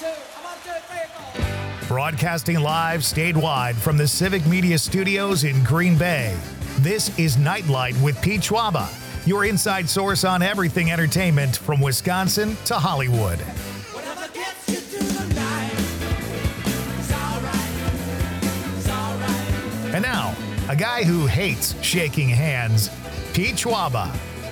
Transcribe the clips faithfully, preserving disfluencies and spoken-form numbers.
Broadcasting live statewide from the Civic Media Studios in Green Bay. This is Nightlight with Pete Schwaba, your inside source on everything entertainment from Wisconsin to Hollywood. And now, a guy who hates shaking hands, Pete Schwaba.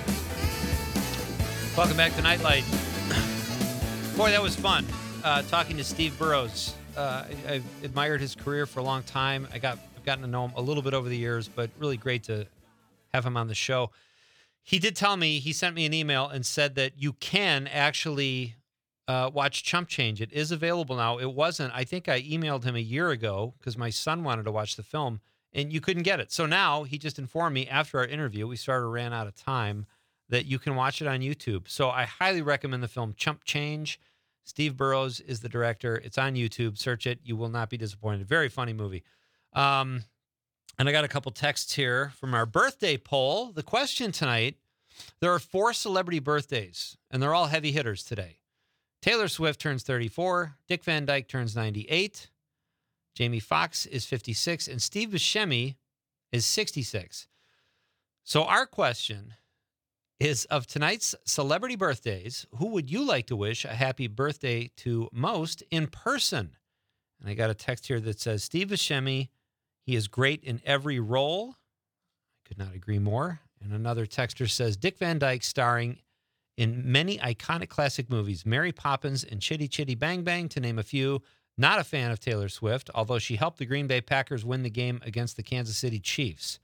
Welcome back to Nightlight. Boy, that was fun, uh, talking to Steve Burrows. Uh, I, I've admired his career for a long time. I got, I've gotten to know him a little bit over the years, but really great to have him on the show. He did tell me, he sent me an email and said that you can actually uh, watch Chump Change. It is available now. It wasn't. I think I emailed him a year ago because my son wanted to watch the film, and you couldn't get it. So now he just informed me after our interview, we sort of ran out of time, that you can watch it on YouTube. So I highly recommend the film Chump Change. Steve Burrows is the director. It's on YouTube. Search it. You will not be disappointed. Very funny movie. Um, and I got a couple texts here from our birthday poll. The question tonight, there are four celebrity birthdays, and they're all heavy hitters today. Taylor Swift turns thirty-four. Dick Van Dyke turns ninety-eight. Jamie Foxx is fifty-six. And Steve Buscemi is sixty-six. So our question is, of tonight's celebrity birthdays, who would you like to wish a happy birthday to most in person? And I got a text here that says, Steve Buscemi, he is great in every role. I could not agree more. And another texter says, Dick Van Dyke, starring in many iconic classic movies, Mary Poppins and Chitty Chitty Bang Bang, to name a few. Not a fan of Taylor Swift, although she helped the Green Bay Packers win the game against the Kansas City Chiefs.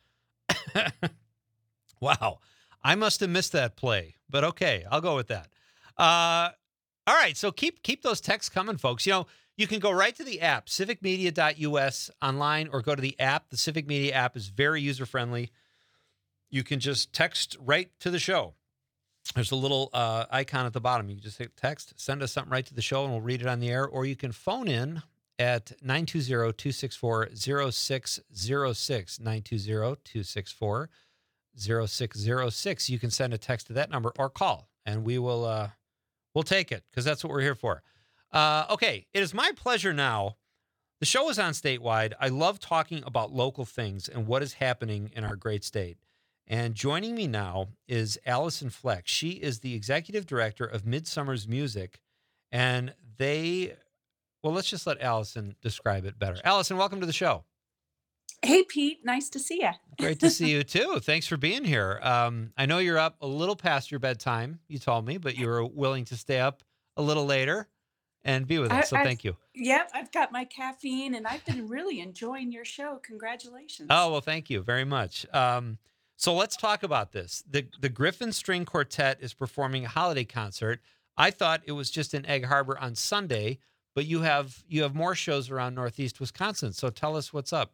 Wow. I must have missed that play, but okay, I'll go with that. Uh, all right, so keep keep those texts coming, folks. You know, you can go right to the app, civic media dot U S online, or go to the app. The Civic Media app is very user-friendly. You can just text right to the show. There's a little uh, icon at the bottom. You can just hit text, send us something right to the show, and we'll read it on the air. Or you can phone in at nine two zero, two six four, zero six zero six, nine two zero, two six four, zero six zero six. You can send a text to that number or call, and we will uh, we'll take it because that's what we're here for. Uh, okay, it is my pleasure now. The show is on statewide. I love talking about local things and what is happening in our great state. And joining me now is Allison Fleck. She is the executive director of Midsummer's Music, and they, well, let's just let Allison describe it better. Allison, welcome to the show. Hey, Pete. Nice to see you. Great to see you, too. Thanks for being here. Um, I know you're up a little past your bedtime, you told me, but you were willing to stay up a little later and be with us, I, so I've, thank you. Yeah, I've got my caffeine, and I've been really enjoying your show. Congratulations. Oh, well, thank you very much. Um, so let's talk about this. The, the Griffin String Quartet is performing a holiday concert. I thought it was just in Egg Harbor on Sunday, but you have you have more shows around Northeast Wisconsin, so tell us what's up.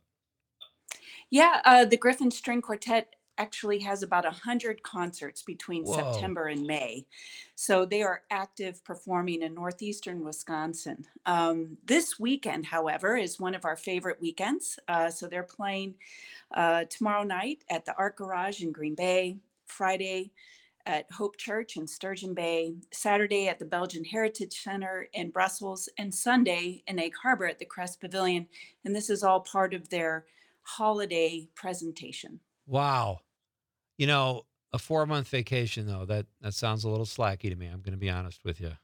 Yeah, uh, the Griffin String Quartet actually has about one hundred concerts between Whoa. September and May. So they are active performing in northeastern Wisconsin. Um, this weekend, however, is one of our favorite weekends. Uh, so they're playing uh, tomorrow night at the Art Garage in Green Bay, Friday at Hope Church in Sturgeon Bay, Saturday at the Belgian Heritage Center in Brussels, and Sunday in Egg Harbor at the Crest Pavilion. And this is all part of their holiday presentation. Wow. You know, a four-month vacation, though, that, that sounds a little slacky to me. I'm going to be honest with you.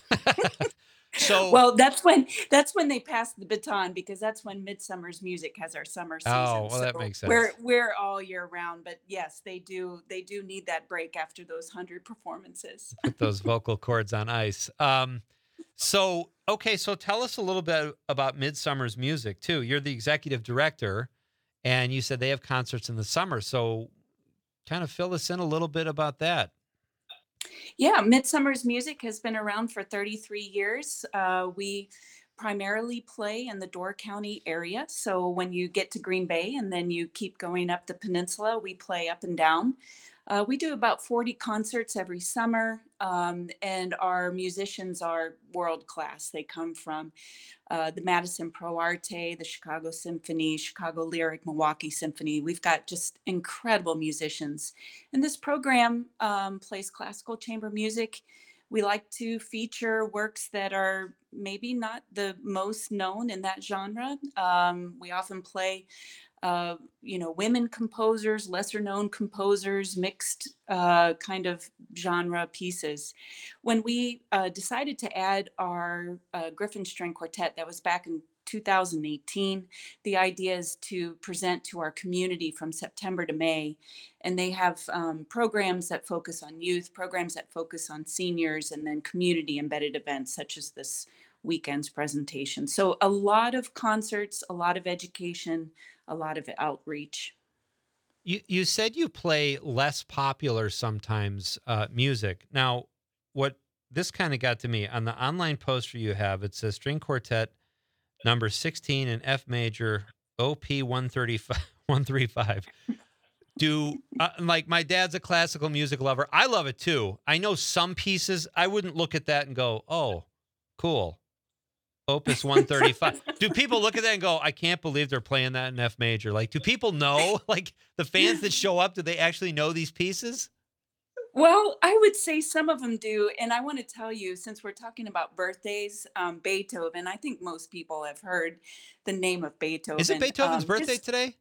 So, well, that's when that's when they pass the baton, because that's when Midsummer's Music has our summer season. Oh, well, so that makes sense. We're we're all year round, but yes, they do they do need that break after those hundred performances. Put those vocal cords on ice. Um, so, okay, so tell us a little bit about Midsummer's Music, too. You're the executive director, and you said they have concerts in the summer. So kind of fill us in a little bit about that. Yeah, Midsummer's Music has been around for thirty-three years. Uh, we primarily play in the Door County area. So when you get to Green Bay and then you keep going up the peninsula, we play up and down. Uh, we do about forty concerts every summer, um, and our musicians are world class. They come from uh, the Madison Pro Arte, the Chicago Symphony, Chicago Lyric, Milwaukee Symphony. We've got just incredible musicians. And this program um, plays classical chamber music, we like to feature works that are maybe not the most known in that genre. Um, we often play uh, you know, women composers, lesser known composers, mixed uh, kind of genre pieces. When we uh, decided to add our uh, Griffin String Quartet, that was back in two thousand eighteen, the idea is to present to our community from September to May. And they have um, programs that focus on youth, programs that focus on seniors, and then community embedded events such as this weekend's presentation. So a lot of concerts, a lot of education, a lot of outreach. You you said you play less popular sometimes uh, music. Now, what this kind of got to me on the online poster you have, it says string quartet number sixteen in F major, O P one thirty-five, one thirty-five. Do uh, like my dad's a classical music lover. I love it too. I know some pieces. I wouldn't look at that and go, "Oh, cool." Opus one thirty-five. Do people look at that and go, I can't believe they're playing that in F major? Like, do people know? Like, the fans that show up, do they actually know these pieces? Well, I would say some of them do. And I want to tell you, since we're talking about birthdays, um, Beethoven, I think most people have heard the name of Beethoven. Is it Beethoven's Um, birthday just today?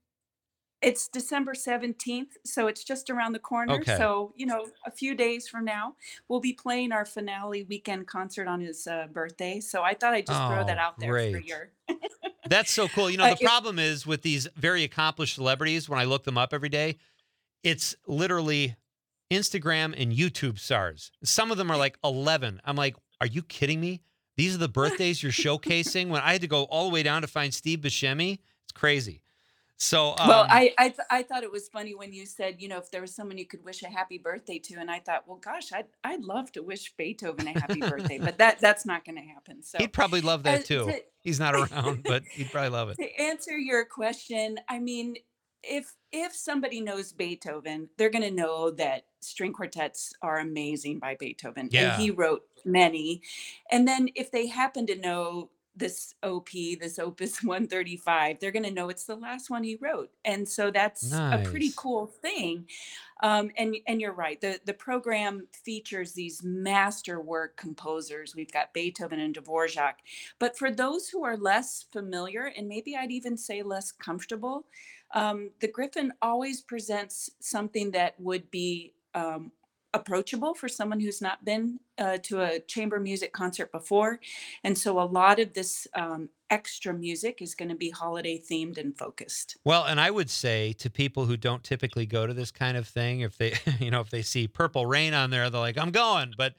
It's December seventeenth, so it's just around the corner. Okay. So, you know, a few days from now, we'll be playing our finale weekend concert on his uh, birthday. So I thought I'd just throw that Oh, out there for great. your. That's so cool. You know, Uh, the it, problem is with these very accomplished celebrities, when I look them up every day, it's literally Instagram and YouTube stars. Some of them are like eleven. I'm like, are you kidding me? These are the birthdays you're showcasing when I had to go all the way down to find Steve Buscemi. It's crazy. So, well, um, I I, th- I thought it was funny when you said, you know, if there was someone you could wish a happy birthday to, and I thought, well, gosh, I'd I'd love to wish Beethoven a happy birthday, but that that's not going to happen. So, he'd probably love uh, that too. to He's not around, but he'd probably love it. To answer your question, I mean, if if somebody knows Beethoven, they're going to know that string quartets are amazing by Beethoven, and Yeah. he wrote many. And then if they happen to know this O P, this Opus one thirty-five, they're going to know it's the last one he wrote. And so that's a pretty Nice. cool thing. Um, and and you're right. The the program features these masterwork composers. We've got Beethoven and Dvorak. But for those who are less familiar, and maybe I'd even say less comfortable, um, the Griffin always presents something that would be um, approachable for someone who's not been uh, to a chamber music concert before. And so a lot of this um, extra music is going to be holiday themed and focused. Well, and I would say to people who don't typically go to this kind of thing, if they, you know, if they see Purple Rain on there, they're like, I'm going. But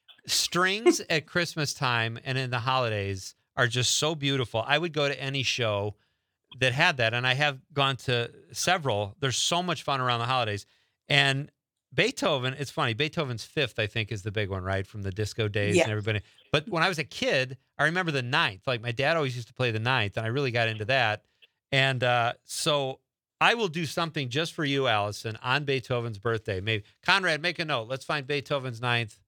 strings at Christmas time and in the holidays are just so beautiful. I would go to any show that had that, and I have gone to several. There's so much fun around the holidays. And Beethoven, it's funny, Beethoven's Fifth, I think, is the big one, right? From the disco days Yeah. and everybody. But when I was a kid, I remember the ninth. Like my dad always used to play the ninth, and I really got into that. And uh, so I will do something just for you, Allison, on Beethoven's birthday. Maybe Conrad, make a note. Let's find Beethoven's ninth.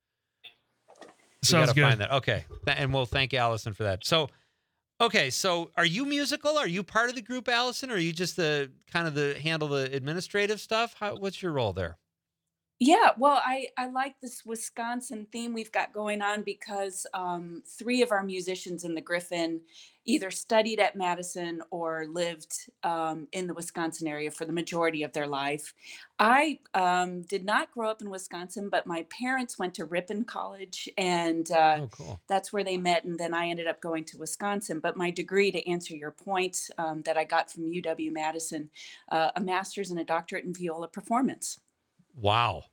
We Sounds gotta good. find that. Okay. Th- And we'll thank Allison for that. So okay, so are you musical? Are you part of the group, Allison? Or are you just the kind of the handle the administrative stuff? How, what's your role there? Yeah, well, I, I like this Wisconsin theme we've got going on because um, three of our musicians in the Griffin either studied at Madison or lived um, in the Wisconsin area for the majority of their life. I um, did not grow up in Wisconsin, but my parents went to Ripon College, and uh, Oh, cool. that's where they met. And then I ended up going to Wisconsin. But my degree, to answer your point, um, that I got from U W Madison, uh, a master's and a doctorate in viola performance. Wow.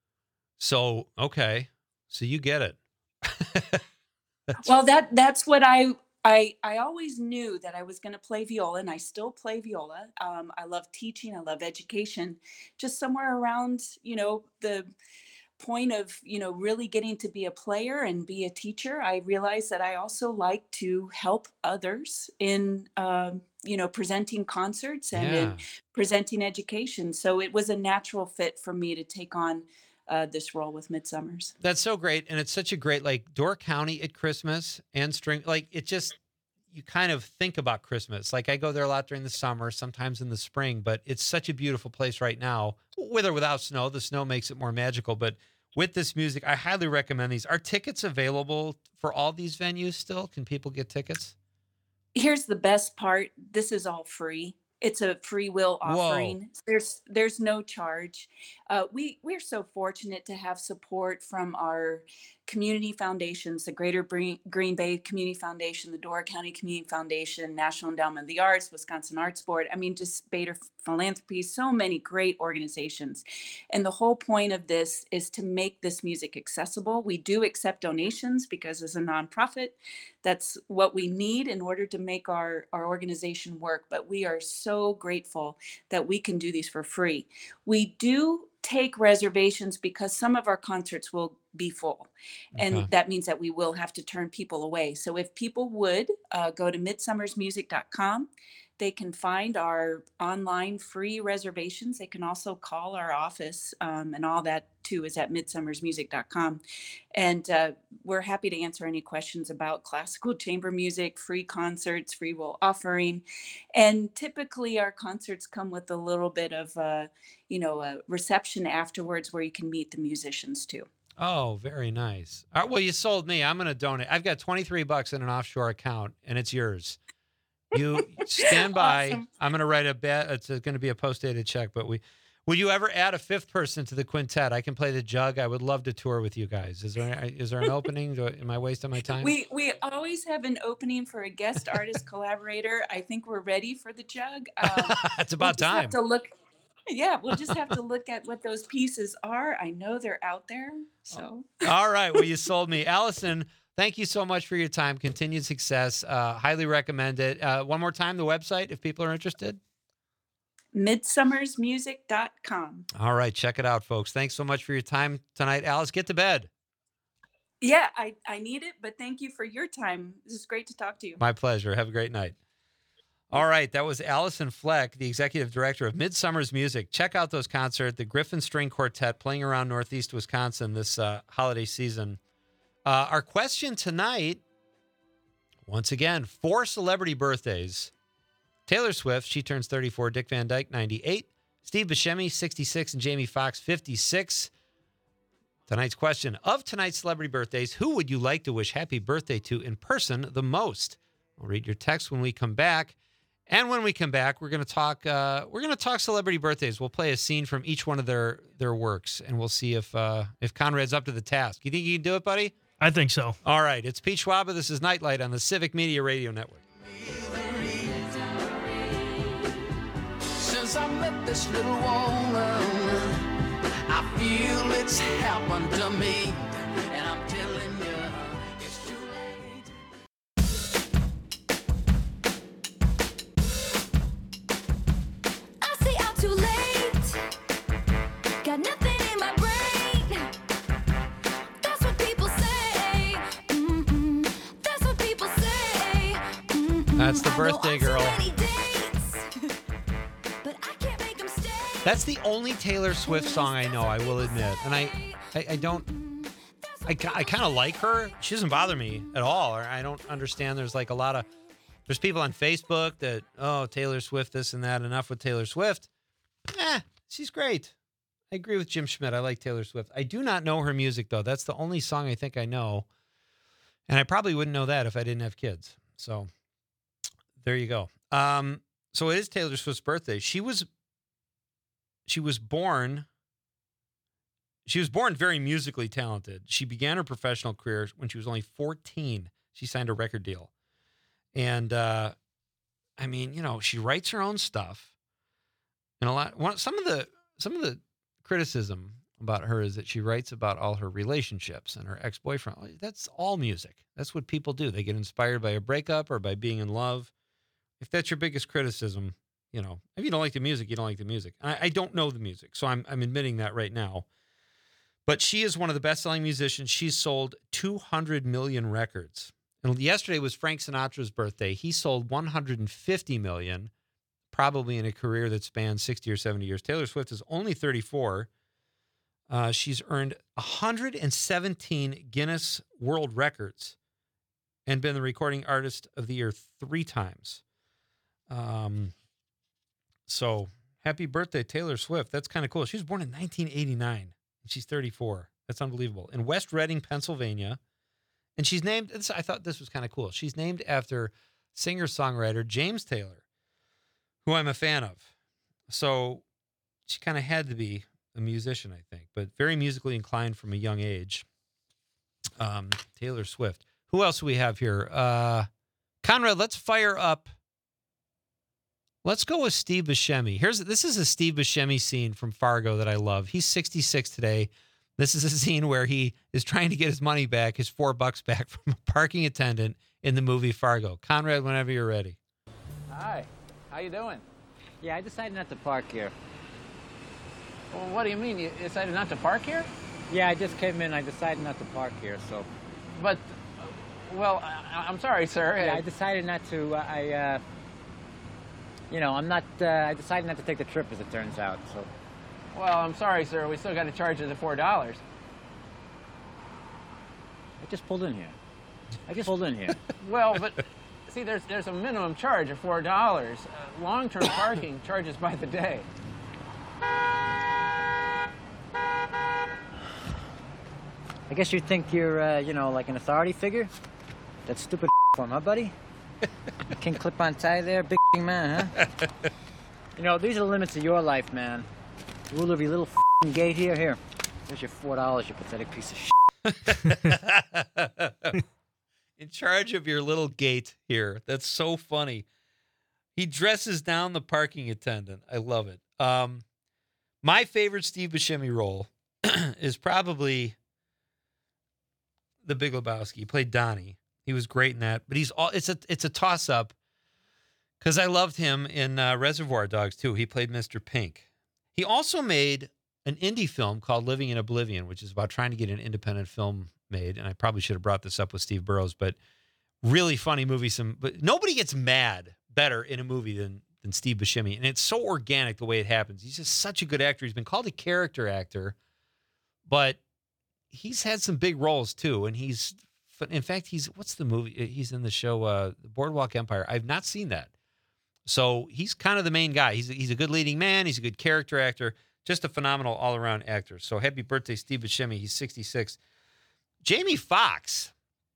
So, okay. So you get it. That's Well, that that's what I I I always knew that I was going to play viola, and I still play viola. Um, I love teaching. I love education. Just somewhere around, you know, the point of, you know, really getting to be a player and be a teacher, I realized that I also like to help others in, um, you know, presenting concerts and yeah. in presenting education. So it was a natural fit for me to take on uh, this role with Midsummer's. That's so great. And it's such a great, like Door County at Christmas and string, like it just, you kind of think about Christmas. Like I go there a lot during the summer, sometimes in the spring, but it's such a beautiful place right now, with or without snow. The snow makes it more magical, but with this music. I highly recommend these. Are tickets available for all these venues still? Can people get tickets? Here's the best part. This is all free. It's a free will Whoa. offering. There's there's no charge. Uh, we we're so fortunate to have support from our community foundations, the Greater Bre- Green Bay Community Foundation, the Door County Community Foundation, National Endowment of the Arts, Wisconsin Arts Board. I mean, just Bader Philanthropy, so many great organizations. And the whole point of this is to make this music accessible. We do accept donations because as a nonprofit, that's what we need in order to make our, our organization work. But we are so grateful that we can do these for free. We do take reservations because some of our concerts will be full. And Okay. that means that we will have to turn people away. So if people would uh, go to midsummers music dot com, they can find our online free reservations. They can also call our office, um, and all that too is at midsummers music dot com. And uh, we're happy to answer any questions about classical chamber music, free concerts, free will offering. And typically our concerts come with a little bit of, uh, you know, a reception afterwards where you can meet the musicians too. Oh, very nice. All right, well, you sold me. I'm going to donate. I've got twenty-three bucks in an offshore account, and it's yours. You stand by. Awesome. I'm going to write a bet. It's going to be a post-dated check, but we, will you ever add a fifth person to the quintet? I can play the jug. I would love to tour with you guys. Is there, is there an opening? Do I, am I wasting my time? We we always have an opening for a guest artist collaborator. I think we're ready for the jug. Um, It's we'll about just have time. to look. Yeah, we'll just have to look at what those pieces are. I know they're out there. So All right. Well, you sold me. Allison, thank you so much for your time. Continued success. Uh, highly recommend it. Uh, one more time, the website, if people are interested. midsummers music dot com. All right. Check it out, folks. Thanks so much for your time tonight. Alice, get to bed. Yeah, I, I need it, but thank you for your time. This is great to talk to you. My pleasure. Have a great night. All right. That was Allison Fleck, the executive director of Midsummers Music. Check out those concerts. The Griffin String Quartet playing around Northeast Wisconsin this uh, holiday season. Uh, our question tonight, once again, four celebrity birthdays. Taylor Swift, she turns thirty-four. Dick Van Dyke, ninety-eight. Steve Buscemi, sixty-six. And Jamie Foxx, fifty-six. Tonight's question, of tonight's celebrity birthdays, who would you like to wish happy birthday to in person the most? I'll read your text when we come back. And when we come back, we're going to talk. Uh, we're going to talk celebrity birthdays. We'll play a scene from each one of their their works, and we'll see if uh, if Conrad's up to the task. You think you can do it, buddy? I think so. All right. It's Pete Schwaba. This is Nightlight on the Civic Media Radio Network. Since I met this little woman, I feel it's happened to me, and I'm telling you, it's too late. I say I'm too late. Got nothing in my brain. That's what people say. Mm-mm. That's what people say. Mm-mm. That's the I know birthday I'm too girl. many dates, but I can't make 'em stay. That's the only Taylor Swift song I know, I will admit. And I, I, I don't, I, ki- I kind of like her. She doesn't bother me at all. Or I don't understand. There's like a lot of, there's people on Facebook that, oh, Taylor Swift, this and that. Enough with Taylor Swift. Eh, she's great. I agree with Jim Schmidt. I like Taylor Swift. I do not know her music, though. That's the only song I think I know. And I probably wouldn't know that if I didn't have kids. So there you go. Um, so it is Taylor Swift's birthday. She was She was born. She was born very musically talented. She began her professional career when she was only fourteen. She signed a record deal, and uh, I mean, you know, she writes her own stuff, and a lot. One, some of the some of the criticism about her is that she writes about all her relationships and her ex-boyfriend. That's all music. That's what people do. They get inspired by a breakup or by being in love. If that's your biggest criticism, you know, if you don't like the music, you don't like the music. I, I don't know the music, so I'm I'm admitting that right now. But she is one of the best-selling musicians. She's sold two hundred million records. And yesterday was Frank Sinatra's birthday. He sold one hundred fifty million, probably in a career that spans sixty or seventy years. Taylor Swift is only thirty-four. Uh, she's earned one hundred seventeen Guinness World Records and been the Recording Artist of the Year three times. Um. So happy birthday, Taylor Swift. That's kind of cool. She was born in nineteen eighty-nine and she's thirty-four. That's unbelievable. In West Reading, Pennsylvania. And she's named, this, I thought this was kind of cool. She's named after singer-songwriter James Taylor, who I'm a fan of. So she kind of had to be a musician, I think, but very musically inclined from a young age. Um, Taylor Swift. Who else do we have here? Uh, Conrad, let's fire up. Let's go with Steve Buscemi. Here's this is a Steve Buscemi scene from Fargo that I love. He's sixty-six today. This is a scene where he is trying to get his money back, his four bucks back from a parking attendant in the movie Fargo. Conrad, whenever you're ready. Hi, how you doing? Yeah, I decided not to park here. Well, what do you mean? You decided not to park here? Yeah, I just came in. I decided not to park here, so. But, uh, well, I, I'm sorry, sir. Yeah, I decided not to. Uh, I, uh, you know, I'm not. Uh, I decided not to take the trip, as it turns out. So. Well, I'm sorry, sir. We still got to charge you the four dollars. I just pulled in here. I just pulled in here. Well, but see, there's there's a minimum charge of four dollars. Uh, long-term parking charges by the day. I guess you think you're, uh, you know, like an authority figure. That stupid form, huh, buddy? King clip-on tie there, big man, huh? You know, these are the limits of your life, man. The rule of your little gate here. Here, there's your four dollars, you pathetic piece of shit. In charge of your little gate here. That's so funny. He dresses down the parking attendant. I love it. Um, my favorite Steve Buscemi role is probably The Big Lebowski. He played Donnie. He was great in that. But he's all it's a it's a toss up because I loved him in uh, Reservoir Dogs too. He played Mister Pink. He also made an indie film called Living in Oblivion, which is about trying to get an independent film made. And I probably should have brought this up with Steve Burrows, but really funny movie. Some, but nobody gets mad better in a movie than than Steve Buscemi, and it's so organic the way it happens. He's just such a good actor. He's been called a character actor, but he's had some big roles too. And he's, in fact, he's what's the movie? He's in the show uh, Boardwalk Empire. I've not seen that. So he's kind of the main guy. He's he's a good leading man. He's a good character actor. Just a phenomenal all-around actor. So happy birthday, Steve Buscemi. He's sixty-six. Jamie Foxx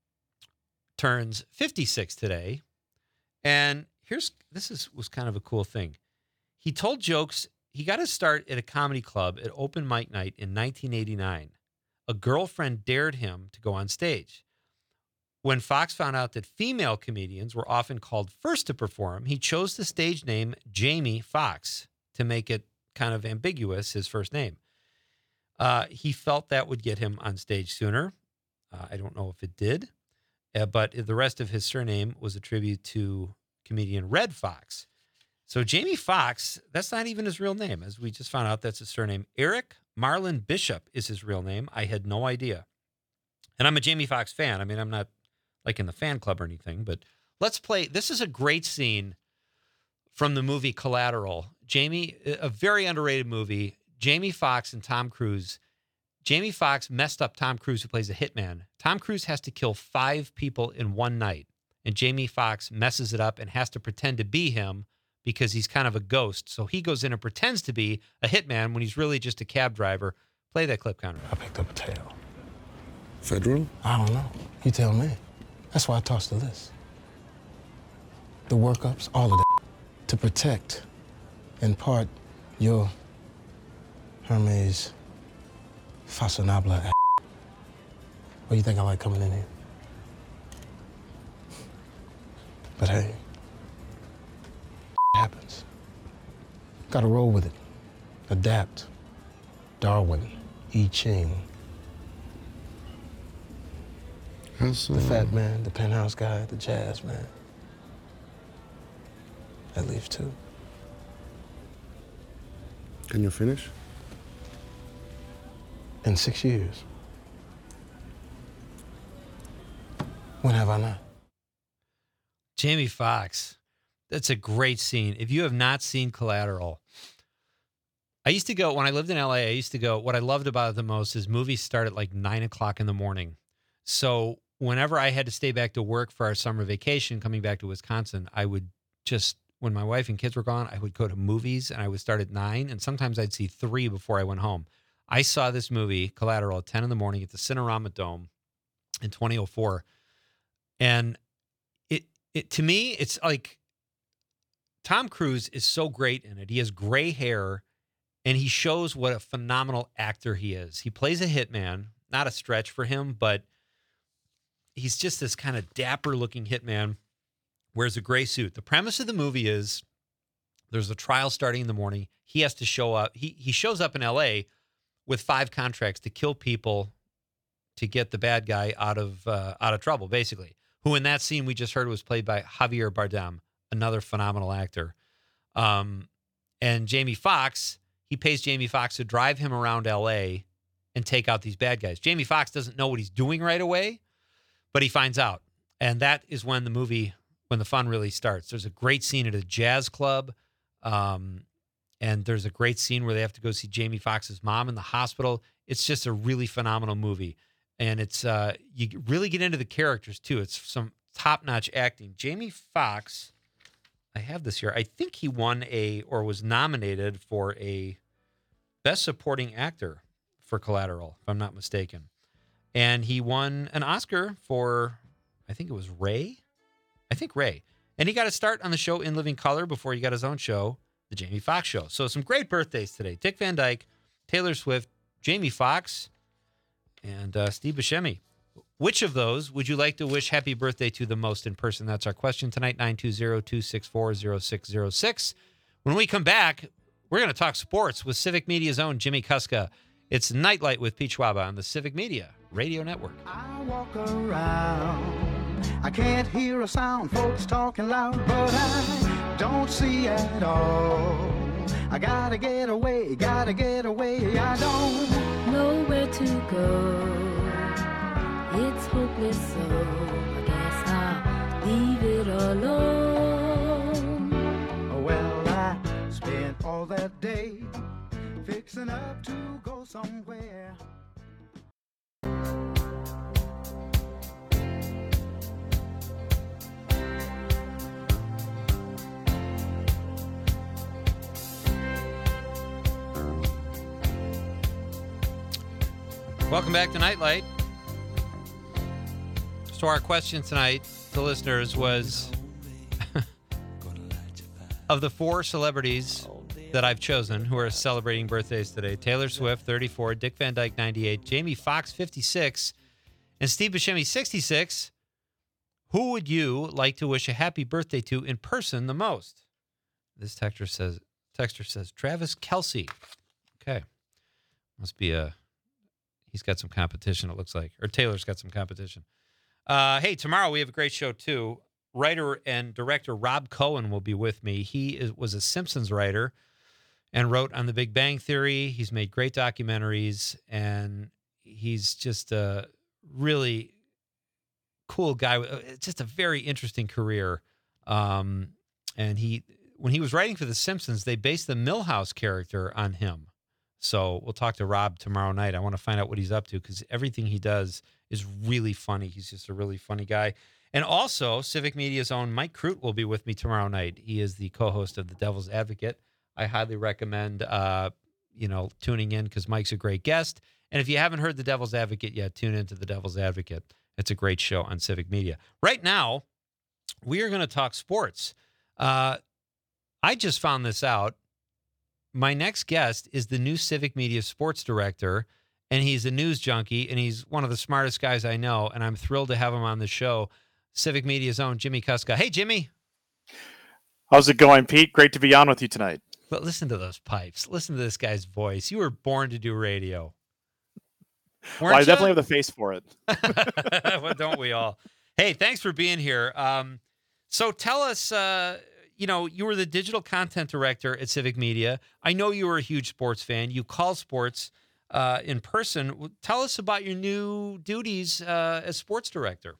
turns fifty-six today. And here's this is was kind of a cool thing. He told jokes. He got his start at a comedy club at open mic night in nineteen eighty-nine. A girlfriend dared him to go on stage. When Fox found out that female comedians were often called first to perform, he chose the stage name Jamie Foxx to make it kind of ambiguous, his first name. Uh, he felt that would get him on stage sooner. Uh, I don't know if it did, uh, but the rest of his surname was a tribute to comedian Red Fox. So Jamie Foxx, that's not even his real name. As we just found out, that's his surname. Eric Marlin Bishop is his real name. I had no idea. And I'm a Jamie Foxx fan. I mean, I'm not like in the fan club or anything, but let's play. This is a great scene from the movie Collateral. Jamie, a very underrated movie. Jamie Foxx and Tom Cruise. Jamie Foxx messed up Tom Cruise, who plays a hitman. Tom Cruise has to kill five people in one night, and Jamie Foxx messes it up and has to pretend to be him because he's kind of a ghost. So he goes in and pretends to be a hitman when he's really just a cab driver. Play that clip, Conrad. I picked up a tail. Federal? I don't know. You tell me. That's why I tossed the list. The workups, all of that. To protect, in part, your Hermes Fascinabla. What do you think I like coming in here? But hey, happens. Gotta roll with it. Adapt. Darwin, I Ching. How's, uh, The fat man, the penthouse guy, the jazz man. That leaves two. Can you finish? In six years. When have I not? Jamie Foxx. That's a great scene. If you have not seen Collateral, I used to go, when I lived in L A, I used to go, what I loved about it the most is movies start at like nine o'clock in the morning. So whenever I had to stay back to work for our summer vacation, coming back to Wisconsin, I would just, when my wife and kids were gone, I would go to movies and I would start at nine, and sometimes I'd see three before I went home. I saw this movie, Collateral, at ten in the morning at the Cinerama Dome in twenty oh four. And it, it to me, it's like Tom Cruise is so great in it. He has gray hair, and he shows what a phenomenal actor he is. He plays a hitman, not a stretch for him, but he's just this kind of dapper-looking hitman, wears a gray suit. The premise of the movie is there's a trial starting in the morning. He has to show up. He he shows up in L A with five contracts to kill people to get the bad guy out of uh, out of trouble, basically. Who in that scene we just heard was played by Javier Bardem, another phenomenal actor. Um, and Jamie Foxx, he pays Jamie Foxx to drive him around L A and take out these bad guys. Jamie Foxx doesn't know what he's doing right away, but he finds out. And that is when the movie, when the fun really starts. There's a great scene at a jazz club. Um, and there's a great scene where they have to go see Jamie Foxx's mom in the hospital. It's just a really phenomenal movie. And it's, uh, you really get into the characters too. It's some top-notch acting. Jamie Foxx, I have this here. I think he won a, or was nominated for a Best Supporting Actor for Collateral, if I'm not mistaken. And he won an Oscar for, I think it was Ray. I think Ray. And he got a start on the show In Living Color before he got his own show, The Jamie Foxx Show. So some great birthdays today. Dick Van Dyke, Taylor Swift, Jamie Foxx, and uh, Steve Buscemi. Which of those would you like to wish happy birthday to the most in person? That's our question tonight, nine two zero, two six four, zero six zero six. When we come back, we're going to talk sports with Civic Media's own Jimmy Kuska. It's Nightlight with Pete Schwaba on the Civic Media Radio Network. I walk around, I can't hear a sound, folks talking loud, but I don't see at all. I gotta get away, gotta get away, I don't know where to go. It's hopeless, so I guess I'll leave it alone. Well, I spent all that day fixing up to go somewhere. Welcome back to Nightlight. So our question tonight to listeners was, of the four celebrities that I've chosen who are celebrating birthdays today, Taylor Swift, thirty-four, Dick Van Dyke, ninety-eight, Jamie Foxx, fifty-six, and Steve Buscemi, sixty-six, who would you like to wish a happy birthday to in person the most? This texter says, texter says Travis Kelce. Okay. Must be a, he's got some competition, it looks like. Or Taylor's got some competition. Uh, hey, tomorrow we have a great show, too. Writer and director Rob Cohen will be with me. He is, was a Simpsons writer and wrote on The Big Bang Theory. He's made great documentaries, and he's just a really cool guy. It's just a very interesting career. Um, and he, when he was writing for The Simpsons, they based the Milhouse character on him. So we'll talk to Rob tomorrow night. I want to find out what he's up to because everything he does is really funny. He's just a really funny guy. And also, Civic Media's own Mike Crute will be with me tomorrow night. He is the co-host of The Devil's Advocate. I highly recommend, uh, you know, tuning in because Mike's a great guest. And if you haven't heard The Devil's Advocate yet, tune into The Devil's Advocate. It's a great show on Civic Media. Right now, we are going to talk sports. Uh, I just found this out. My next guest is the new Civic Media sports director, and he's a news junkie, and he's one of the smartest guys I know, and I'm thrilled to have him on the show. Civic Media's own Jimmy Kuska. Hey, Jimmy. How's it going, Pete? Great to be on with you tonight. But listen to those pipes. Listen to this guy's voice. You were born to do radio. Well, I definitely have the face for it. Well, don't we all? Hey, thanks for being here. Um, so tell us, uh, you know, you were the digital content director at Civic Media. I know you were a huge sports fan. You call sports uh, in person. Tell us about your new duties uh, as sports director.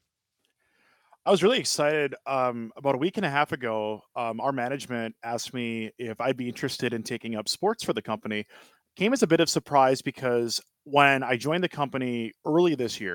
I was really excited. Um, about a week and a half ago, um, our management asked me if I'd be interested in taking up sports for the company. Came as a bit of surprise because when I joined the company early this year,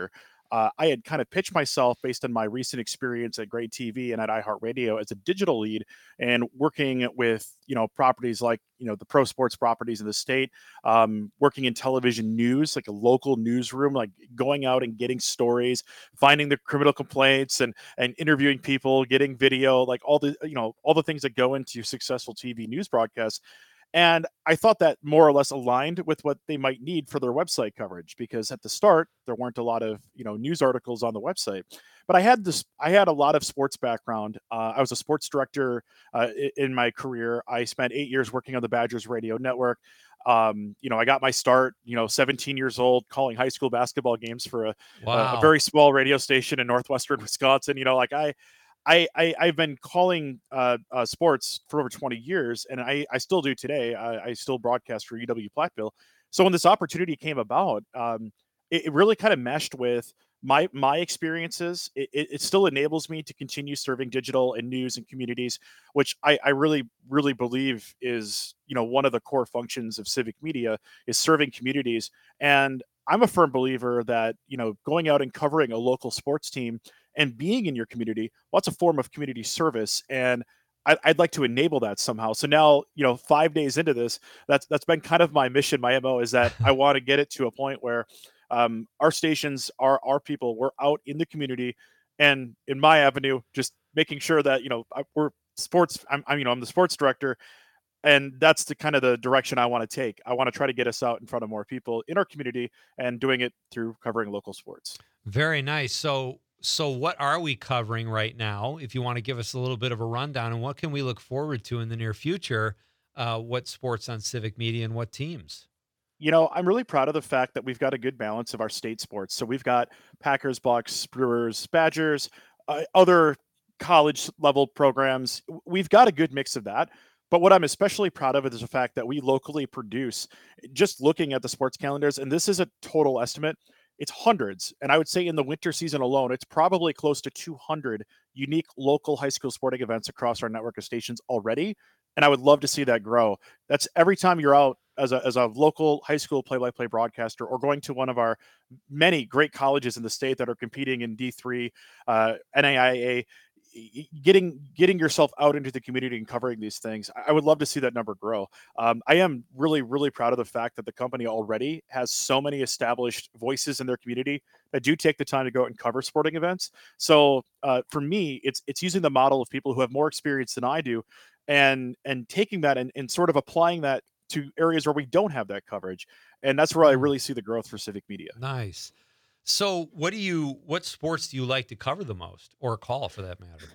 uh, I had kind of pitched myself based on my recent experience at Great T V and at iHeartRadio as a digital lead and working with, you know, properties like, you know, the pro sports properties in the state, um, working in television news, like a local newsroom, like going out and getting stories, finding the criminal complaints and, and interviewing people, getting video, like all the, you know, all the things that go into successful T V news broadcasts. And I thought that more or less aligned with what they might need for their website coverage, because at the start there weren't a lot of, you know, news articles on the website. But I had this, I had a lot of sports background. Uh, I was a sports director uh, i- in my career. I spent eight years working on the Badgers radio network. Um, you know, I got my start, you know, seventeen years old, calling high school basketball games for a, a, a Wow. very small radio station in northwestern Wisconsin. You know, like I, I, I I've been calling uh, uh, sports for over twenty years, and I I still do today. I, I still broadcast for U W Platteville. So when this opportunity came about, um, it, it really kind of meshed with my my experiences. It, it, it still enables me to continue serving digital and news and communities, which I, I really really believe is, you know, one of the core functions of civic media is serving communities. And I'm a firm believer that, you know, going out and covering a local sports team and being in your community, well, that's a form of community service. And I, I'd like to enable that somehow. So now, you know, five days into this, that's that's been kind of my mission. My M O is that I want to get it to a point where um, our stations, our our people, we're out in the community, and in my avenue, just making sure that, you know, I- we're sports. I'm, I'm you know I'm the sports director, and that's the kind of the direction I want to take. I want to try to get us out in front of more people in our community and doing it through covering local sports. Very nice. So, so what are we covering right now? If you want to give us a little bit of a rundown, and what can we look forward to in the near future? Uh, what sports on Civic Media and what teams? You know, I'm really proud of the fact that we've got a good balance of our state sports. So we've got Packers, Bucks, Brewers, Badgers, uh, other college level programs. W- We've got a good mix of that. But what I'm especially proud of is the fact that we locally produce, just looking at the sports calendars, and this is a total estimate, it's hundreds. And I would say in the winter season alone, it's probably close to two hundred unique local high school sporting events across our network of stations already. And I would love to see that grow. That's every time you're out as a, as a local high school play-by-play broadcaster or going to one of our many great colleges in the state that are competing in D three, uh, N A I A, y- getting getting yourself out into the community and covering these things. I I would love to see that number grow. Um, I am really, really proud of the fact that the company already has so many established voices in their community that do take the time to go out and cover sporting events. So uh, for me, it's it's using the model of people who have more experience than I do, and and taking that and, and sort of applying that to areas where we don't have that coverage. And that's where I Mm, really see the growth for civic media. nice. So, what do you? What sports do you like to cover the most, or call for that matter?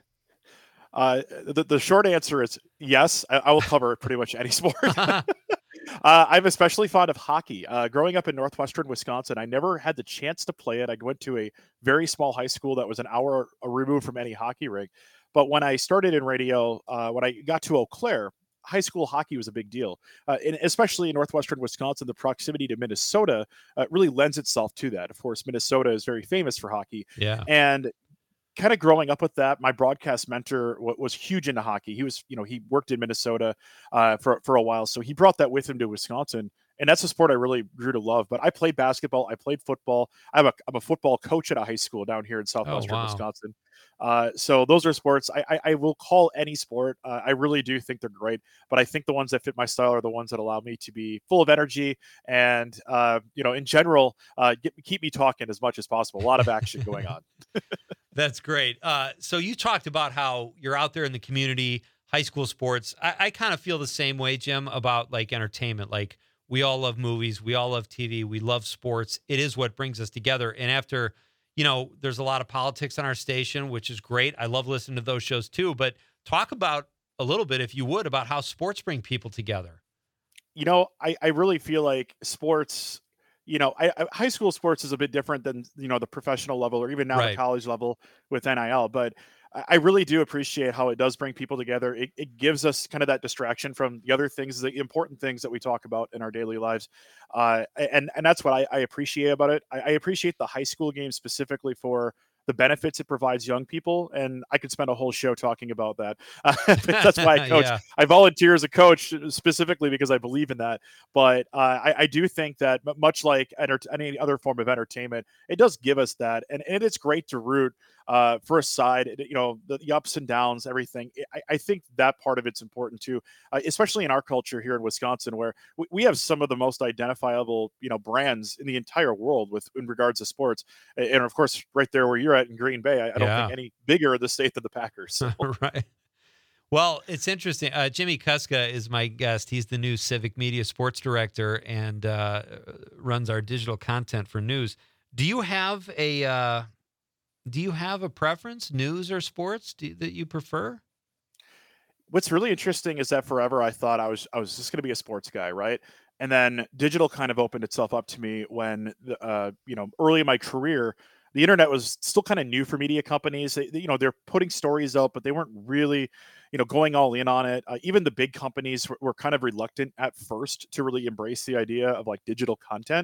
Uh, the, the short answer is yes. I, I will cover pretty much any sport. uh, I'm especially fond of hockey. Uh, growing up in northwestern Wisconsin, I never had the chance to play it. I went to a very small high school that was an hour uh, removed from any hockey rink. But when I started in radio, uh, when I got to Eau Claire, high school hockey was a big deal, uh, and especially in northwestern Wisconsin, the proximity to Minnesota uh, really lends itself to that. Of course, Minnesota is very famous for hockey, Yeah. and kind of growing up with that, my broadcast mentor w- was huge into hockey. He was, you know, he worked in Minnesota uh, for for a while, so he brought that with him to Wisconsin, and that's a sport I really grew to love. But I played basketball, I played football. I'm a I'm a football coach at a high school down here in Oh, southwestern wow. Wisconsin. Uh, so those are sports I, I, I will call any sport. Uh, I really do think they're great, but I think the ones that fit my style are the ones that allow me to be full of energy and, uh, you know, in general, uh, get, keep me talking as much as possible. A lot of action going on. That's great. Uh, so you talked about how you're out there in the community, high school sports. I, I kind of feel the same way, Jim, about like entertainment. Like we all love movies, we all love T V, we love sports. It is what brings us together. And after, you know, there's a lot of politics on our station, which is great. I love listening to those shows too. But talk about a little bit, if you would, about how sports bring people together. You know, I, I really feel like sports, you know, I, I, high school sports is a bit different than, you know, the professional level or even now the Right. college level with N I L. But I I really do appreciate how it does bring people together. It, it gives us kind of that distraction from the other things, the important things that we talk about in our daily lives. Uh, and, and that's what I, I appreciate about it. I, I appreciate the high school games specifically for the benefits it provides young people. And I could spend a whole show talking about that. Uh, that's why I coach. Yeah. I volunteer as a coach specifically because I believe in that. But uh, I, I do think that m- much like enter- any other form of entertainment, it does give us that. And, and it's great to root uh, for a side, you know, the, the ups and downs, everything. I, I think that part of it's important too, uh, especially in our culture here in Wisconsin, where we, we have some of the most identifiable, you know, brands in the entire world with in regards to sports. And of course, right there where you're at in Green Bay, I, I don't Yeah. think any bigger of the state than the Packers. So. Right. Well, it's interesting. Uh, Jimmy Kuska is my guest. He's the new Civic Media Sports Director and uh, runs our digital content for news. Do you have a uh, Do you have a preference, news or sports, do, that you prefer? What's really interesting is that forever I thought I was I was just going to be a sports guy, right? And then digital kind of opened itself up to me when, the, uh, you know, early in my career, the internet was still kind of new for media companies. They, they- you know, they're putting stories out, but they weren't really, you know, going all in on it. Uh, even the big companies were, were kind of reluctant at first to really embrace the idea of like digital content.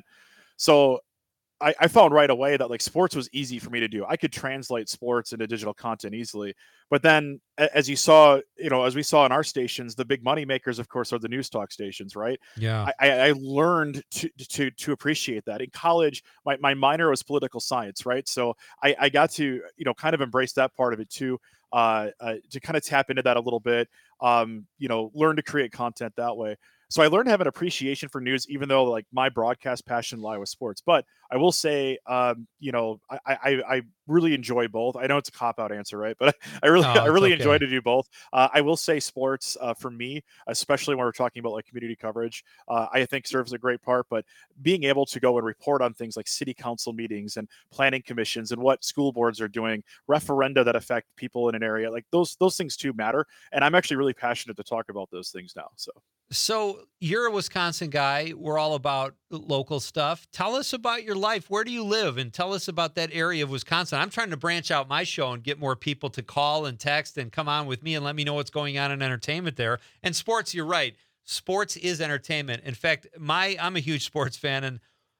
So I, I found right away that like sports was easy for me to do. I could translate sports into digital content easily. But then a- as you saw, you know, as we saw in our stations, the big money makers, of course, are the news talk stations, right? Yeah. I, I I learned to, to, to appreciate that in college. My, my minor was political science, right? So I, I got to, you know, kind of embrace that part of it too, uh, uh, to kind of tap into that a little bit, um, you know, learn to create content that way. So I learned to have an appreciation for news, even though like my broadcast passion lie with sports. But I will say, um, you know, I, I, I really enjoy both. I know it's a cop out answer, right? But I really, No, I it's really okay. enjoy to do both. Uh, I will say sports uh, for me, especially when we're talking about like community coverage, uh, I think serves a great part. But being able to go and report on things like city council meetings and planning commissions and what school boards are doing, referenda that affect people in an area, like those, those things too matter. And I'm actually really passionate to talk about those things now. So. So you're a Wisconsin guy. We're all about local stuff. Tell us about your life. Where do you live? And tell us about that area of Wisconsin. I'm trying to branch out my show and get more people to call and text and come on with me and let me know what's going on in entertainment there. And sports, you're right. Sports is entertainment. In fact, my I'm a huge sports fan, and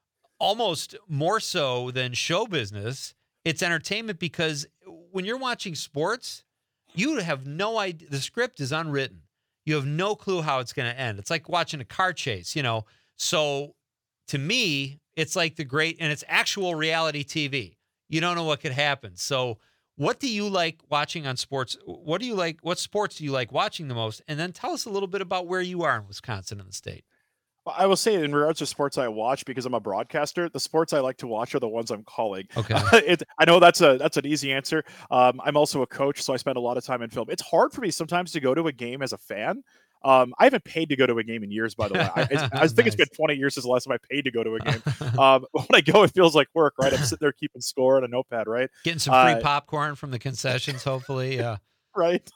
almost more so than show business, it's entertainment, because when you're watching sports, you have no idea. The script is unwritten. You have no clue how it's going to end. It's like watching a car chase, you know? So to me, it's like the great, and it's actual reality T V. You don't know what could happen. So what do you like watching on sports? What do you like? What sports do you like watching the most? And then tell us a little bit about where you are in Wisconsin and the state. Well, I will say in regards to sports I watch, because I'm a broadcaster, the sports I like to watch are the ones I'm calling. Okay. it, I know that's a that's an easy answer. Um, I'm also a coach, so I spend a lot of time in film. It's hard for me sometimes to go to a game as a fan. Um, I haven't paid to go to a game in years, by the way. I, it's- I think it's Nice. been twenty years since the last time I paid to go to a game. Um, but when I go, it feels like work, right? I'm sitting there keeping score on a notepad, right? Getting some free Uh, popcorn from the concessions, hopefully. Yeah. right?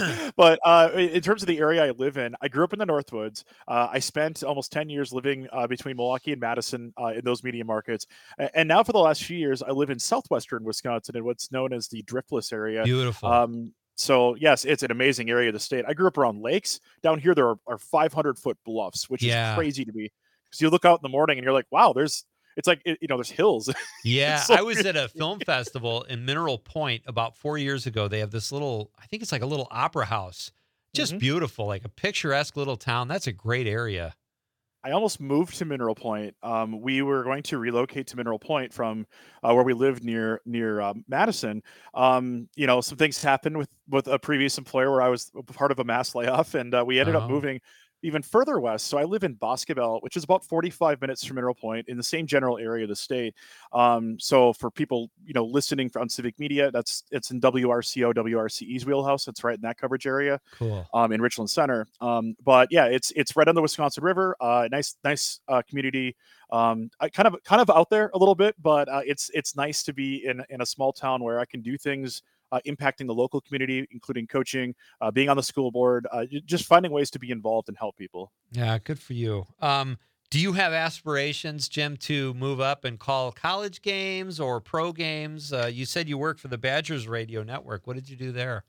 But uh, in terms of the area I live in, I grew up in the Northwoods. Uh, I spent almost ten years living uh, between Milwaukee and Madison uh, in those media markets. A- And now for the last few years, I live in southwestern Wisconsin in what's known as the Driftless area. Beautiful. Um, so yes, it's an amazing area of the state. I grew up around lakes. Down here, there are, are five hundred foot bluffs, which Yeah. is crazy to me. Because you look out in the morning and you're like, wow, there's, it's like, it- you know, there's hills. Yeah, so I was at a film festival in Mineral Point about four years ago. They have this little, I think it's like a little opera house. Just Mhm. beautiful, like a picturesque little town. That's a great area. I almost moved to Mineral Point. Um, we were going to relocate to Mineral Point from uh, where we lived near near um, Madison. Um, you know, some things happened with with a previous employer where I was a part of a mass layoff, and uh, we ended Oh. up moving even further west. So I live in Boscobel, which is about forty-five minutes from Mineral Point in the same general area of the state. Um, so for people, you know, listening on Civic Media, that's it's in W R C O, W R C E's wheelhouse. It's right in that coverage area. Cool. Um, in Richland Center. Um, but yeah, it's it's right on the Wisconsin River. Uh, nice nice uh, community. Um, I kind of kind of out there a little bit, but uh, it's it's nice to be in in a small town where I can do things uh, impacting the local community, including coaching, uh, being on the school board, uh, j- just finding ways to be involved and help people. Yeah, good for you. Um, do you have aspirations, Jim, to move up and call college games or pro games? Uh, you said you work for the Badgers radio network. What did you do there?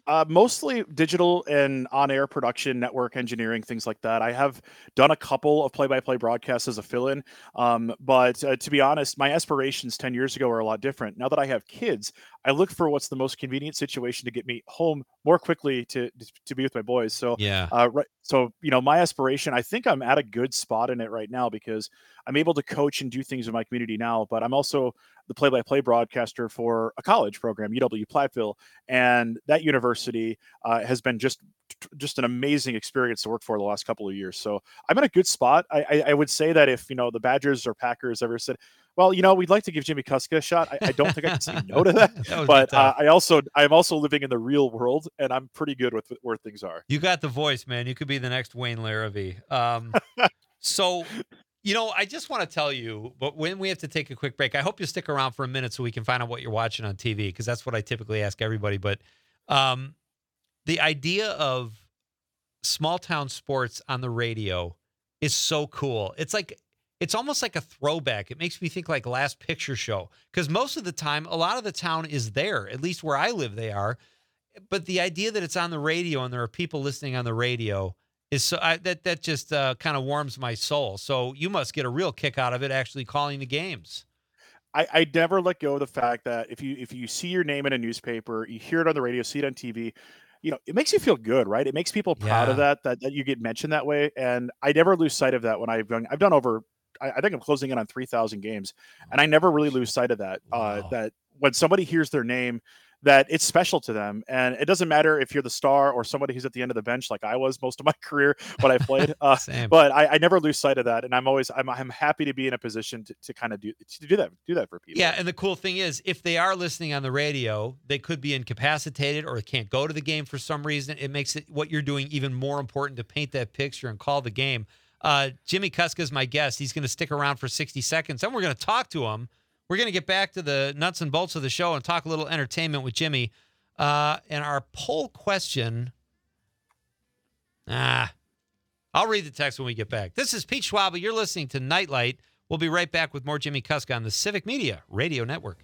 Uh, mostly digital and on-air production, network engineering, things like that. I have done a couple of play-by-play broadcasts as a fill-in, um, but uh, to be honest, my aspirations ten years ago are a lot different. Now that I have kids, I look for what's the most convenient situation to get me home more quickly to to be with my boys. So, Yeah. uh, right, so you know, my aspiration, I think I'm at a good spot in it right now because I'm able to coach and do things in my community now, but I'm also the play-by-play broadcaster for a college program, U W Platteville, and that university uh, has been just just an amazing experience to work for the last couple of years. So I'm in a good spot. I, I, I would say that if you know the Badgers or Packers ever said, well, you know, we'd like to give Jimmy Kuska a shot, I, I don't think I can say no to that. That would be but uh, tough. I also I'm also living in the real world, and I'm pretty good with where things are. You got the voice, man. You could be the next Wayne Larrivee. Um, so, you know, I just want to tell you, but when we have to take a quick break, I hope you stick around for a minute so we can find out what you're watching on T V, because that's what I typically ask everybody. But um, the idea of small town sports on the radio is so cool. It's like, it's almost like a throwback. It makes me think like Last Picture Show, because most of the time, a lot of the town is there, at least where I live, they are. But the idea that it's on the radio and there are people listening on the radio is so I, that that just uh, kind of warms my soul. So you must get a real kick out of it actually calling the games. I, I never let go of the fact that if you if you see your name in a newspaper, you hear it on the radio, see it on T V, you know, it makes you feel good, right? It makes people proud of Yeah. that, that that you get mentioned that way. And I never lose sight of that when I've done I've done over I, I think I'm closing in on three thousand games, and I never really lose sight of that. Uh, Wow. that when somebody hears their name, that it's special to them, and it doesn't matter if you're the star or somebody who's at the end of the bench, like I was most of my career when I played. Uh, Same. but I, I never lose sight of that, and I'm always I'm I'm happy to be in a position to, to kind of do to do that do that for people. Yeah, and the cool thing is, if they are listening on the radio, they could be incapacitated or can't go to the game for some reason. It makes it what you're doing even more important to paint that picture and call the game. Uh, Jimmy Kuska is my guest. He's going to stick around for sixty seconds. Then we're going to talk to him. We're going to get back to the nuts and bolts of the show and talk a little entertainment with Jimmy. Uh, and our poll question, ah, I'll read the text when we get back. This is Pete Schwab. You're listening to Nightlight. We'll be right back with more Jimmy Kuska on the Civic Media Radio Network.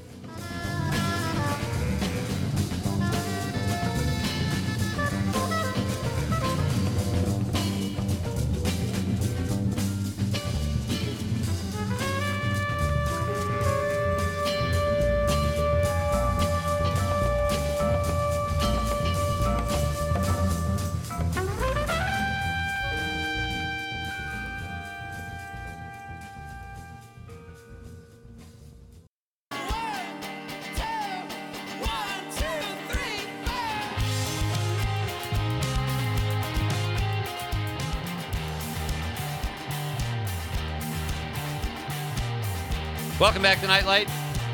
Welcome back to Nightlight.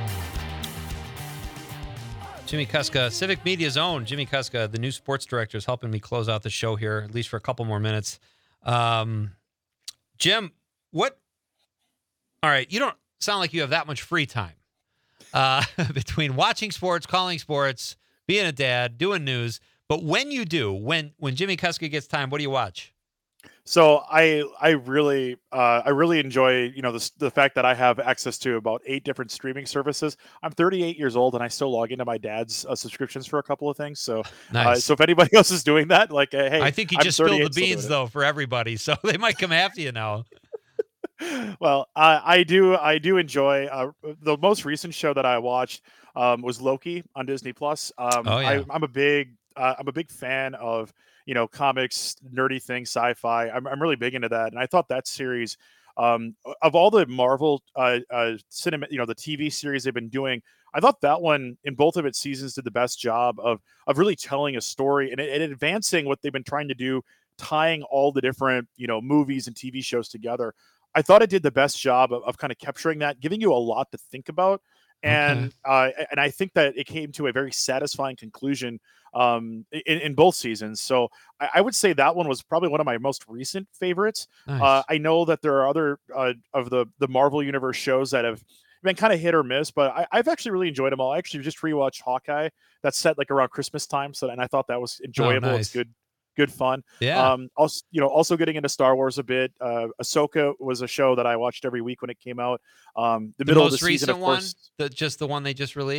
Jimmy Kuska, Civic Media's own Jimmy Kuska, the new sports director, is helping me close out the show here, at least for a couple more minutes. Um, Jim, what? All right, you don't sound like you have that much free time uh, between watching sports, calling sports, being a dad, doing news. But when you do, when when Jimmy Kuska gets time, what do you watch? So I I really uh, I really enjoy you know the the fact that I have access to about eight different streaming services. I'm thirty-eight years old and I still log into my dad's uh, subscriptions for a couple of things. So uh, Nice. so if anybody else is doing that, like uh, hey, I think you I'm just spilled the thirty-eight, still doing beans it. though for everybody, so they might come after you now. Well, I, I do I do enjoy uh, the most recent show that I watched um, was Loki on Disney Plus. Um, Oh, yeah. I, I'm a big uh, I'm a big fan of you know comics, nerdy things, sci-fi. I'm I'm really big into that, and I thought that series um, of all the Marvel uh, uh, cinema, you know, the T V series they've been doing. I thought that one in both of its seasons did the best job of of really telling a story and, and advancing what they've been trying to do, tying all the different you know movies and T V shows together. I thought it did the best job of, of kind of capturing that, giving you a lot to think about. And uh, and I think that it came to a very satisfying conclusion um, in, in both seasons. So I, I would say that one was probably one of my most recent favorites. Nice. Uh, I know that there are other uh, of the the Marvel Universe shows that have been kind of hit or miss, but I, I've actually really enjoyed them all. I actually just rewatched Hawkeye. That's set like around Christmas time, so and I thought that was enjoyable. nice. It's good. Good fun. Yeah. Um, also, you know, also getting into Star Wars a bit. Uh, Ahsoka was a show that I watched every week when it came out. Um, the, The middle of the most season, recent of one, course. the, just the one they just released. Yep.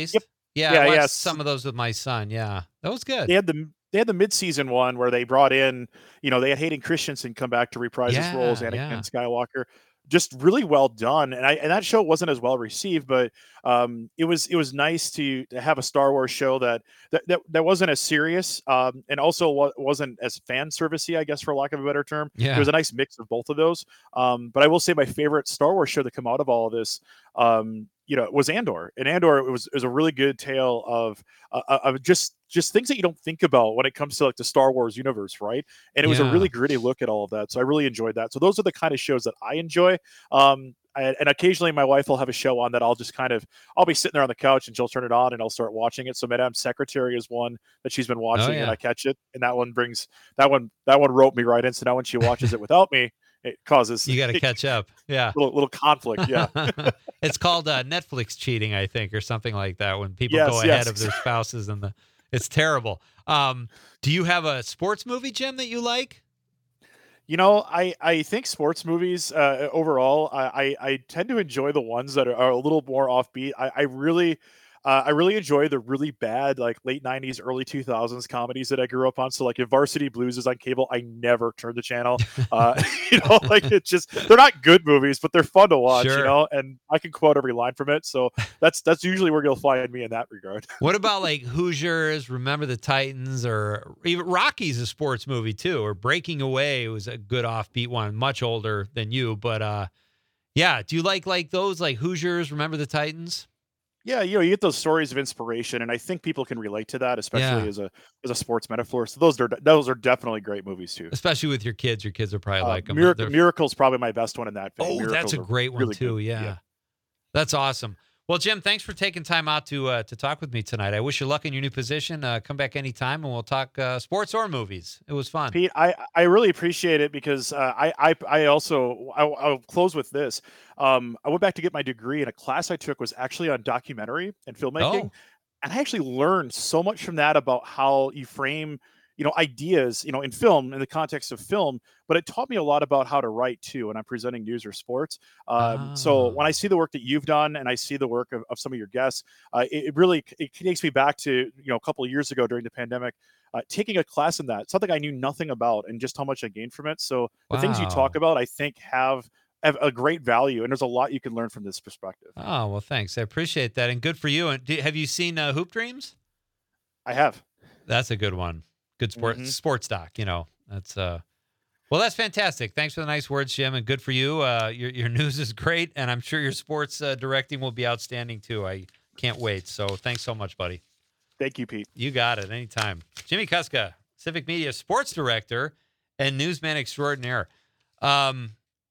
Yeah, Yeah, I watched yes. some of those with my son. Yeah, that was good. They had the they had the mid-season one where they brought in, you know, they had Hayden Christensen come back to reprise his role as Yeah, Anakin yeah. Skywalker. Just really well done, and I and that show wasn't as well received, but um, it was it was nice to to have a Star Wars show that that that, that wasn't as serious, um, and also wa- wasn't as fan servicey, I guess, for lack of a better term. Yeah. It was a nice mix of both of those. Um, but I will say my favorite Star Wars show that come out of all of this, um, you know, was Andor, and Andor it was it was a really good tale of uh, of just just things that you don't think about when it comes to like the Star Wars universe, right? And it was a Yeah. really gritty look at all of that. So I really enjoyed that. So those are the kind of shows that I enjoy. Um, I, and occasionally my wife will have a show on that I'll just kind of I'll be sitting there on the couch and she'll turn it on and I'll start watching it. So Madame Secretary is one that she's been watching Oh, yeah. and I catch it, and that one brings that one that one roped me right in. So now when she watches it without me, it causes You got to catch up. Yeah. little little conflict. Yeah. It's called uh, Netflix cheating, I think, or something like that. When people Yes, go yes, ahead of their spouses, and the it's terrible. Um, do you have a sports movie, Jim, that you like? You know, I, I think sports movies uh, overall, I, I I tend to enjoy the ones that are, are a little more offbeat. I, I really, uh, I really enjoy the really bad like late nineties, early two thousands comedies that I grew up on. So like if Varsity Blues is on cable, I never turn the channel. Uh, you know, like it's just they're not good movies, but they're fun to watch. Sure. You know, and I can quote every line from it. So that's that's usually where you'll find me in that regard. What about like Hoosiers, Remember the Titans, or even Rocky's a sports movie too, or Breaking Away was a good offbeat one, much older than you, but uh, yeah. Do you like like those like Hoosiers, Remember the Titans? Yeah, you know, you get those stories of inspiration, and I think people can relate to that, especially Yeah. as a as a sports metaphor. So those are those are definitely great movies too. Especially with your kids. Your kids are probably Uh, like them. Miracle, Miracle's probably my best one in that. vein. Oh, that's Miracles a are great one really too. good. Yeah. That's awesome. Well, Jim, thanks for taking time out to uh, to talk with me tonight. I wish you luck in your new position. Uh, come back anytime, and we'll talk uh, sports or movies. It was fun. Pete, I, I really appreciate it because uh, I, I I also I, I'll close with this. Um, I went back to get my degree, and a class I took was actually on documentary and filmmaking, Oh. and I actually learned so much from that about how you frame, you know, ideas, you know, in film in the context of film. But it taught me a lot about how to write too when I'm presenting news or sports. Um, So Ah. when I see the work that you've done and I see the work of, of some of your guests, uh, it, it really it takes me back to you know a couple of years ago during the pandemic. Uh, taking a class in that, something I knew nothing about, and just how much I gained from it. So the things you talk Wow. about, I think, have have a great value, and there's a lot you can learn from this perspective. Oh, well, thanks. I appreciate that, and good for you. And do, have you seen uh, Hoop Dreams? I have. That's a good one. Good sport Mhm. sports doc. You know, that's uh. Well, that's fantastic. Thanks for the nice words, Jim, and good for you. Uh, your your news is great, and I'm sure your sports uh, directing will be outstanding too. I can't wait. So thanks so much, buddy. Thank you, Pete. You got it. Anytime. Jimmy Kuska, Civic Media sports director and newsman extraordinaire. Um.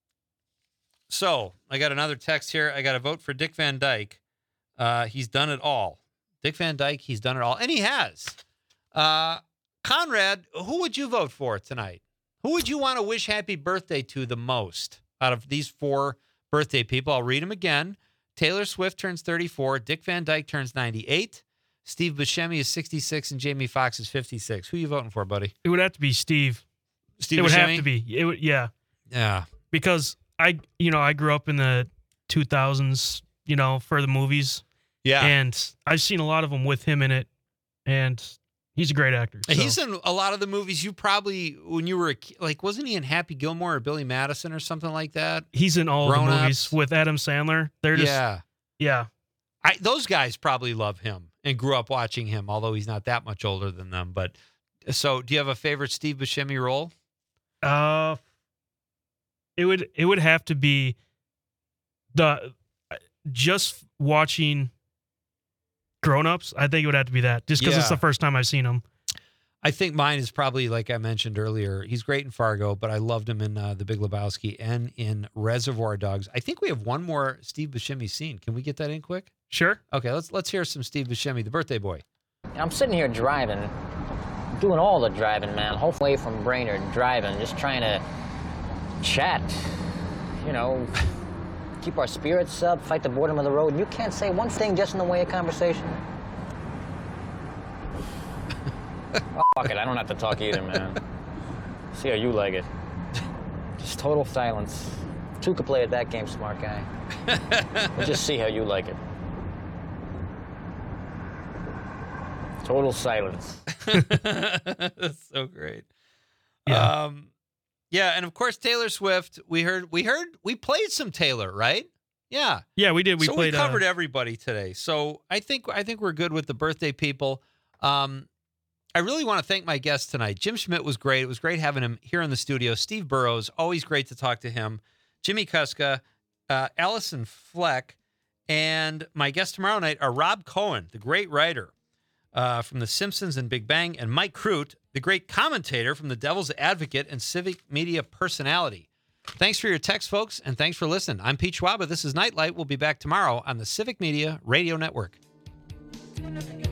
So I got another text here. I got to vote for Dick Van Dyke. Uh, he's done it all. Dick Van Dyke, he's done it all, and he has. Uh, Conrad, who would you vote for tonight? Who would you want to wish happy birthday to the most out of these four birthday people? I'll read them again. Taylor Swift turns thirty-four. Dick Van Dyke turns ninety-eight. Steve Buscemi is sixty-six, and Jamie Foxx is fifty-six. Who you voting for, buddy? It would have to be Steve. Steve it would have Buscemi? to be. It would, yeah. Yeah. Because I, you know, I grew up in the two thousands, you know, for the movies. Yeah. And I've seen a lot of them with him in it, and he's a great actor. And so. he's in a lot of the movies you probably, when you were a ki- like, wasn't he in Happy Gilmore or Billy Madison or something like that? He's in all Grown the Ups. movies with Adam Sandler. They're just, Yeah. yeah. I, those guys probably love him and grew up watching him, although he's not that much older than them. But so, do you have a favorite Steve Buscemi role? Uh, it would it would have to be the just watching Grown Ups. I think it would have to be that, just because it's Yeah. the first time I've seen him. I think mine is probably, like I mentioned earlier, he's great in Fargo, but I loved him in uh, The Big Lebowski and in Reservoir Dogs. I think we have one more Steve Buscemi scene. Can we get that in quick? Sure. Okay, let's let's hear some Steve Buscemi, the birthday boy. I'm sitting here driving, doing all the driving, man. Hopefully from Brainerd, driving, just trying to chat, you know, keep our spirits up, fight the boredom of the road. You can't say one thing just in the way of conversation. Oh, fuck it, I don't have to talk either, man. See how you like it. Just total silence. Two could play at that game, smart guy. We'll just see how you like it. Total silence. That's so great. Yeah. Um, yeah, and of course Taylor Swift. We heard, we heard, we played some Taylor, right? Yeah, Yeah, we did. We so played. we covered uh, everybody today. So I think I think we're good with the birthday people. Um, I really want to thank my guest tonight. Jim Schmidt was great. It was great having him here in the studio. Steve Burrows, always great to talk to him. Jimmy Kuska, uh, Allison Fleck, and my guests tomorrow night are Rob Cohen, the great writer uh, from The Simpsons and Big Bang, and Mike Crute, the great commentator from The Devil's Advocate and civic media personality. Thanks for your text, folks, and thanks for listening. I'm Pete Schwaba. This is Nightlight. We'll be back tomorrow on the Civic Media Radio Network.